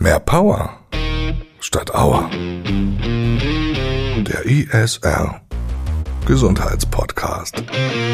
Mehr Power statt Aua. Der ISR Gesundheitspodcast.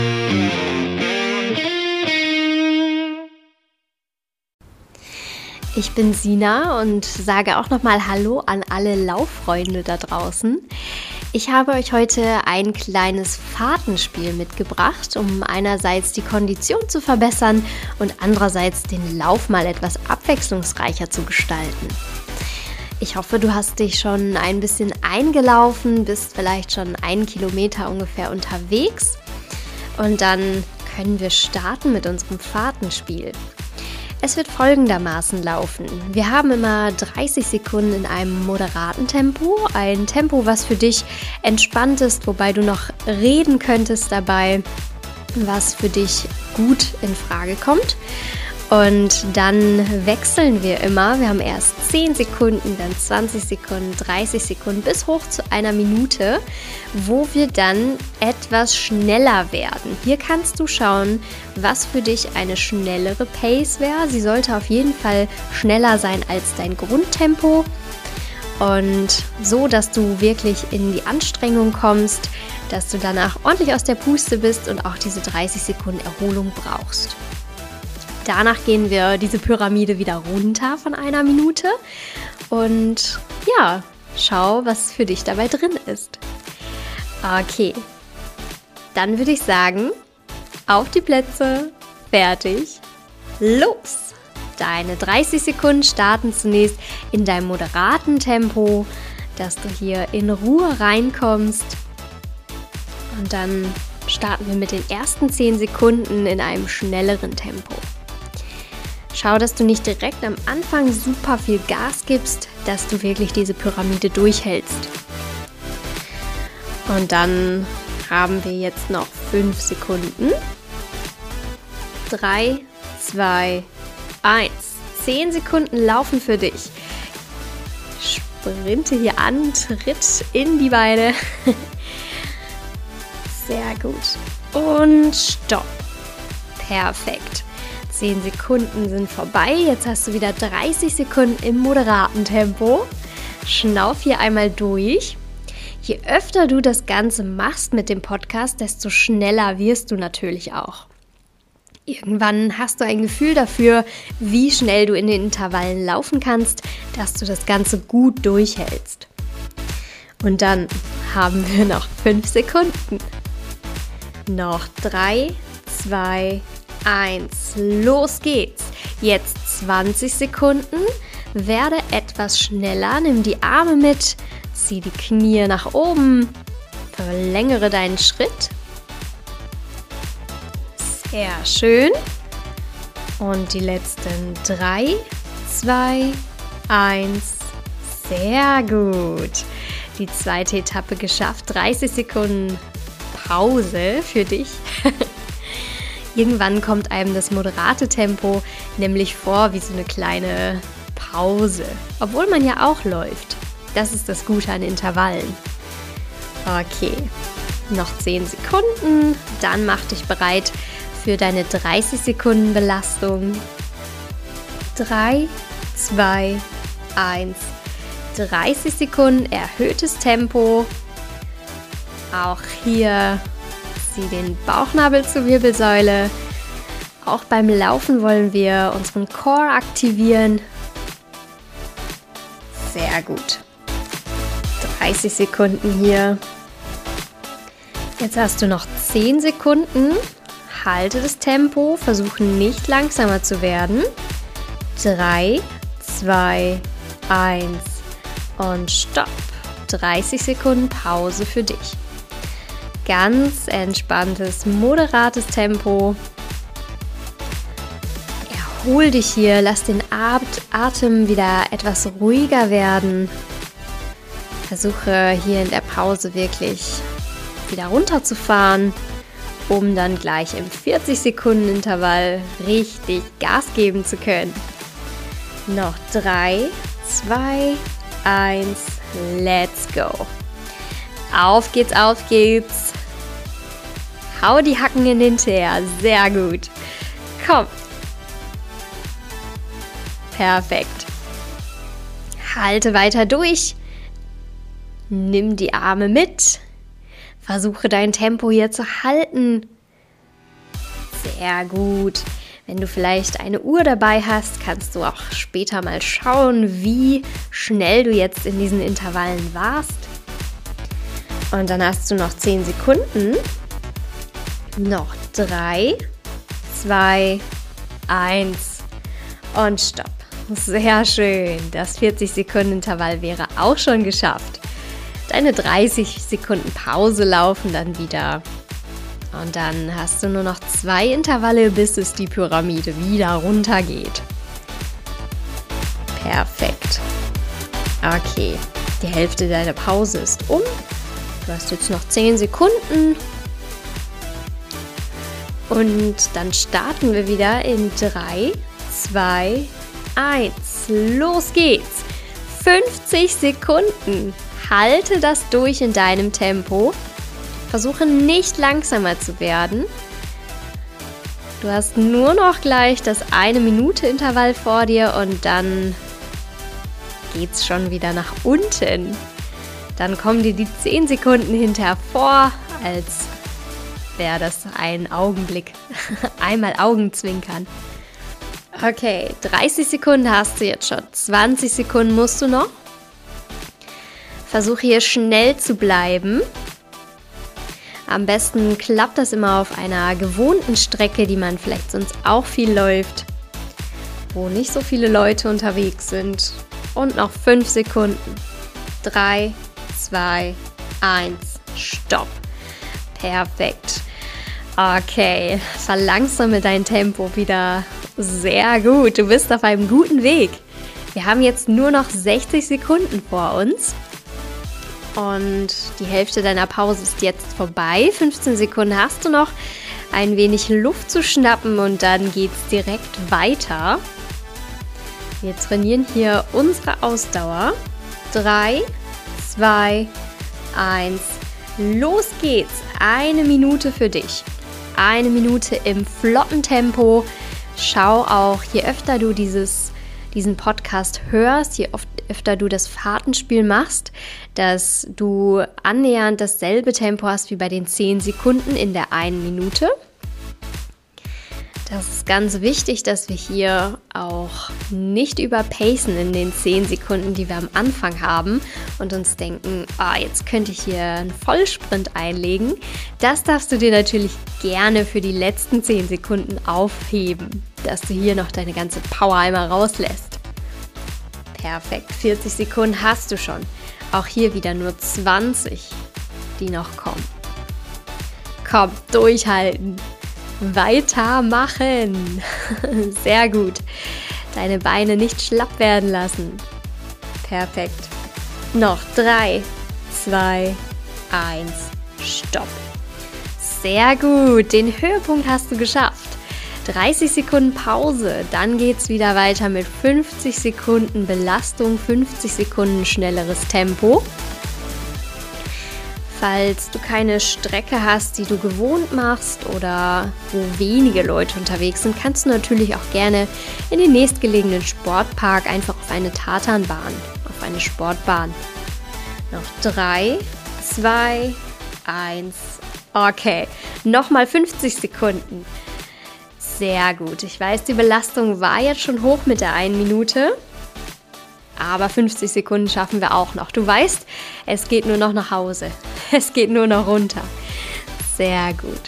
Ich bin Sina und sage auch nochmal Hallo an alle Lauffreunde da draußen. Ich habe euch heute ein kleines Fahrtenspiel mitgebracht, um einerseits die Kondition zu verbessern und andererseits den Lauf mal etwas abwechslungsreicher zu gestalten. Ich hoffe, du hast dich schon ein bisschen eingelaufen, bist vielleicht schon 1 Kilometer ungefähr unterwegs und dann können wir starten mit unserem Fahrtenspiel. Es wird folgendermaßen laufen. Wir haben immer 30 Sekunden in einem moderaten Tempo, ein Tempo, was für dich entspannt ist, wobei du noch reden könntest dabei, was für dich gut in Frage kommt. Und dann wechseln wir immer. Wir haben erst 10 Sekunden, dann 20 Sekunden, 30 Sekunden bis hoch zu 1 Minute, wo wir dann etwas schneller werden. Hier kannst du schauen, was für dich eine schnellere Pace wäre. Sie sollte auf jeden Fall schneller sein als dein Grundtempo. Und so, dass du wirklich in die Anstrengung kommst, dass du danach ordentlich aus der Puste bist und auch diese 30 Sekunden Erholung brauchst. Danach gehen wir diese Pyramide wieder runter von 1 Minute und ja, schau, was für dich dabei drin ist. Okay, dann würde ich sagen, auf die Plätze, fertig, los! Deine 30 Sekunden starten zunächst in deinem moderaten Tempo, dass du hier in Ruhe reinkommst und dann starten wir mit den ersten 10 Sekunden in einem schnelleren Tempo. Schau, dass du nicht direkt am Anfang super viel Gas gibst, dass du wirklich diese Pyramide durchhältst. Und dann haben wir jetzt noch 5 Sekunden. 3, 2, 1. 10 Sekunden laufen für dich. Sprinte hier an, tritt in die Beine. Sehr gut. Und stopp. Perfekt. 10 Sekunden sind vorbei. Jetzt hast du wieder 30 Sekunden im moderaten Tempo. Schnauf hier einmal durch. Je öfter du das Ganze machst mit dem Podcast, desto schneller wirst du natürlich auch. Irgendwann hast du ein Gefühl dafür, wie schnell du in den Intervallen laufen kannst, dass du das Ganze gut durchhältst. Und dann haben wir noch 5 Sekunden. Noch 3, 2, 1. Los geht's. Jetzt 20 Sekunden. Werde etwas schneller. Nimm die Arme mit. Zieh die Knie nach oben. Verlängere deinen Schritt. Sehr schön. Und die letzten 3, 2, 1. Sehr gut. Die zweite Etappe geschafft. 30 Sekunden Pause für dich. Irgendwann kommt einem das moderate Tempo nämlich vor wie so eine kleine Pause, obwohl man ja auch läuft. Das ist das Gute an Intervallen. Okay, noch 10 Sekunden, dann mach dich bereit für deine 30 Sekunden Belastung. 3, 2, 1, 30 Sekunden erhöhtes Tempo. Auch hier zieh den Bauchnabel zur Wirbelsäule. Auch beim Laufen wollen wir unseren Core aktivieren. Sehr gut. 30 Sekunden hier. Jetzt hast du noch 10 Sekunden. Halte das Tempo, versuche nicht langsamer zu werden. 3, 2, 1 und stopp. 30 Sekunden Pause für dich. Ganz entspanntes, moderates Tempo. Erhol dich hier, lass den Atem wieder etwas ruhiger werden. Versuche hier in der Pause wirklich wieder runterzufahren, um dann gleich im 40-Sekunden-Intervall richtig Gas geben zu können. Noch 3, 2, 1, let's go. Auf geht's, auf geht's. Hau die Hacken in den Teer. Sehr gut. Komm. Perfekt. Halte weiter durch. Nimm die Arme mit. Versuche dein Tempo hier zu halten. Sehr gut. Wenn du vielleicht eine Uhr dabei hast, kannst du auch später mal schauen, wie schnell du jetzt in diesen Intervallen warst. Und dann hast du noch 10 Sekunden. Noch 3, 2, 1 und Stopp. Sehr schön. Das 40-Sekunden-Intervall wäre auch schon geschafft. Deine 30 Sekunden Pause laufen dann wieder. Und dann hast du nur noch 2 Intervalle, bis es die Pyramide wieder runtergeht. Perfekt. Okay, die Hälfte deiner Pause ist um. Du hast jetzt noch 10 Sekunden. Und dann starten wir wieder in 3, 2, 1. Los geht's. 50 Sekunden. Halte das durch in deinem Tempo. Versuche nicht langsamer zu werden. Du hast nur noch gleich das 1-Minute-Intervall vor dir und dann geht's schon wieder nach unten. Dann kommen dir die 10 Sekunden hinterher vor, als wäre das ein Augenblick. Einmal Augenzwinkern. Okay, 30 Sekunden hast du jetzt schon. 20 Sekunden musst du noch. Versuche hier schnell zu bleiben. Am besten klappt das immer auf einer gewohnten Strecke, die man vielleicht sonst auch viel läuft, wo nicht so viele Leute unterwegs sind. Und noch 5 Sekunden. 3, 2, 1, Stopp. Perfekt. Okay, verlangsame dein Tempo wieder. Sehr gut, du bist auf einem guten Weg. Wir haben jetzt nur noch 60 Sekunden vor uns. Und die Hälfte deiner Pause ist jetzt vorbei. 15 Sekunden hast du noch, ein wenig Luft zu schnappen und dann geht's direkt weiter. Wir trainieren hier unsere Ausdauer. 3, 2, 1, los geht's. 1 Minute für dich. 1 Minute im flotten Tempo. Schau auch, je öfter du diesen Podcast hörst, je öfter du das Fahrtenspiel machst, dass du annähernd dasselbe Tempo hast wie bei den 10 Sekunden in der 1 Minute. Das ist ganz wichtig, dass wir hier auch nicht überpacen in den 10 Sekunden, die wir am Anfang haben und uns denken, jetzt könnte ich hier einen Vollsprint einlegen. Das darfst du dir natürlich gerne für die letzten 10 Sekunden aufheben, dass du hier noch deine ganze Power einmal rauslässt. Perfekt, 40 Sekunden hast du schon. Auch hier wieder nur 20, die noch kommen. Komm, durchhalten. Weitermachen. Sehr gut. Deine Beine nicht schlapp werden lassen. Perfekt. Noch 3, 2, 1, Stopp. Sehr gut. Den Höhepunkt hast du geschafft. 30 Sekunden Pause. Dann geht's wieder weiter mit 50 Sekunden Belastung, 50 Sekunden schnelleres Tempo. Falls du keine Strecke hast, die du gewohnt machst oder wo wenige Leute unterwegs sind, kannst du natürlich auch gerne in den nächstgelegenen Sportpark einfach auf eine Tatanbahn, auf eine Sportbahn. Noch 3, 2, 1, okay. Nochmal 50 Sekunden. Sehr gut. Ich weiß, die Belastung war jetzt schon hoch mit der 1 Minute. Aber 50 Sekunden schaffen wir auch noch. Du weißt, es geht nur noch nach Hause. Es geht nur noch runter. Sehr gut.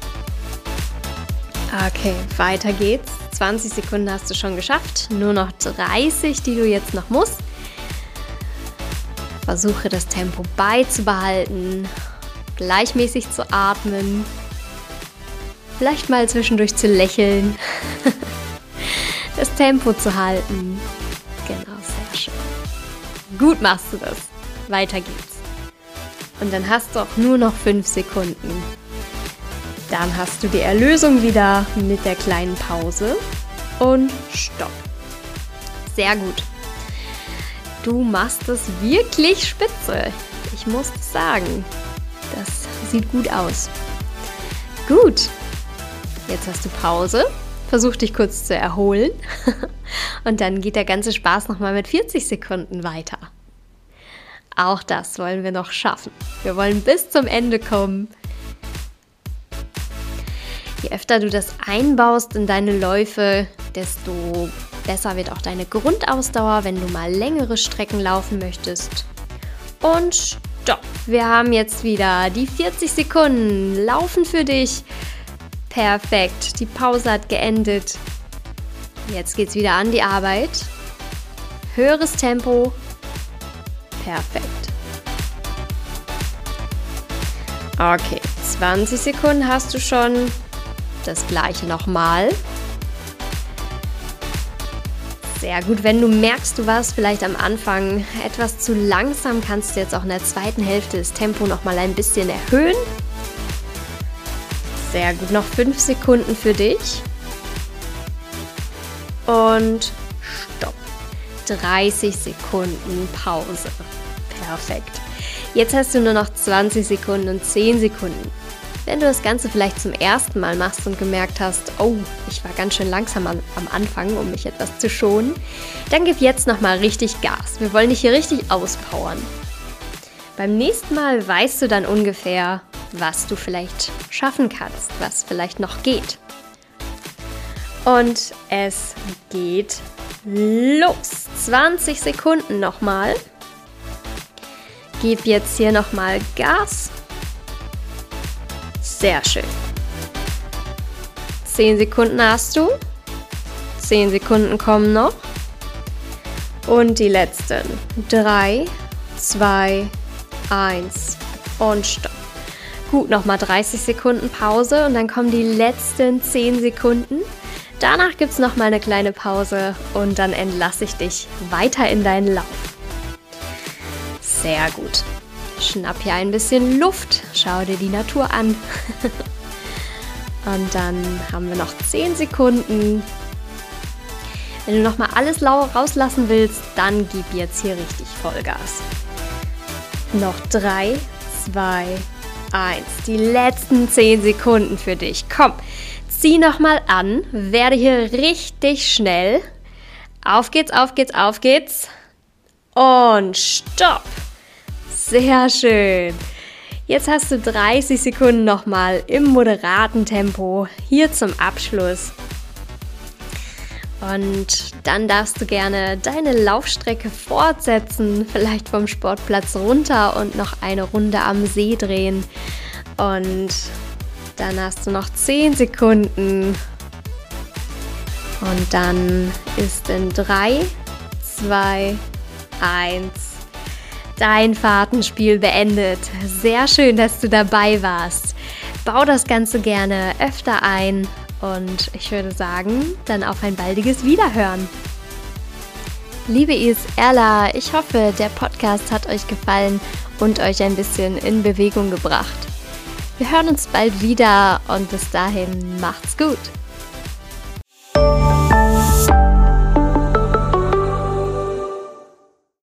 Okay, weiter geht's. 20 Sekunden hast du schon geschafft. Nur noch 30, die du jetzt noch musst. Versuche das Tempo beizubehalten. Gleichmäßig zu atmen. Vielleicht mal zwischendurch zu lächeln. Das Tempo zu halten. Genau, sehr schön. Gut machst du das. Weiter geht's. Und dann hast du auch nur noch 5 Sekunden. Dann hast du die Erlösung wieder mit der kleinen Pause. Und Stopp. Sehr gut. Du machst es wirklich spitze. Ich muss es sagen. Das sieht gut aus. Gut. Jetzt hast du Pause. Versuch dich kurz zu erholen. Und dann geht der ganze Spaß nochmal mit 40 Sekunden weiter. Auch das wollen wir noch schaffen. Wir wollen bis zum Ende kommen. Je öfter du das einbaust in deine Läufe, desto besser wird auch deine Grundausdauer, wenn du mal längere Strecken laufen möchtest. Und stopp! Wir haben jetzt wieder die 40 Sekunden laufen für dich. Perfekt, die Pause hat geendet. Jetzt geht's wieder an die Arbeit. Höheres Tempo. Perfekt. Okay, 20 Sekunden hast du schon. Das gleiche nochmal. Sehr gut, wenn du merkst, du warst vielleicht am Anfang etwas zu langsam, kannst du jetzt auch in der zweiten Hälfte das Tempo nochmal ein bisschen erhöhen. Sehr gut, noch 5 Sekunden für dich. Und stopp. 30 Sekunden Pause. Perfekt. Jetzt hast du nur noch 20 Sekunden und 10 Sekunden. Wenn du das Ganze vielleicht zum ersten Mal machst und gemerkt hast, oh, ich war ganz schön langsam am Anfang, um mich etwas zu schonen, dann gib jetzt nochmal richtig Gas. Wir wollen dich hier richtig auspowern. Beim nächsten Mal weißt du dann ungefähr, was du vielleicht schaffen kannst, was vielleicht noch geht. Und es geht los. 20 Sekunden nochmal. Gib jetzt hier nochmal Gas. Sehr schön. 10 Sekunden hast du. 10 Sekunden kommen noch. Und die letzten. 3, 2, 1 und stopp. Gut, nochmal 30 Sekunden Pause und dann kommen die letzten 10 Sekunden. Danach gibt es nochmal eine kleine Pause und dann entlasse ich dich weiter in deinen Lauf. Sehr gut. Schnapp hier ein bisschen Luft, schau dir die Natur an. Und dann haben wir noch 10 Sekunden. Wenn du nochmal alles rauslassen willst, dann gib jetzt hier richtig Vollgas. Noch 3, 2, 1. Die letzten 10 Sekunden für dich. Komm, zieh nochmal an, werde hier richtig schnell. Auf geht's, auf geht's, auf geht's. Und stopp. Sehr schön. Jetzt hast du 30 Sekunden nochmal im moderaten Tempo hier zum Abschluss. Und dann darfst du gerne deine Laufstrecke fortsetzen, vielleicht vom Sportplatz runter und noch eine Runde am See drehen. Und dann hast du noch 10 Sekunden. Und dann ist in 3, 2, 1 dein Fahrtenspiel beendet. Sehr schön, dass du dabei warst. Bau das Ganze gerne öfter ein und ich würde sagen, dann auf ein baldiges Wiederhören. Liebe Erla, ich hoffe, der Podcast hat euch gefallen und euch ein bisschen in Bewegung gebracht. Wir hören uns bald wieder und bis dahin macht's gut.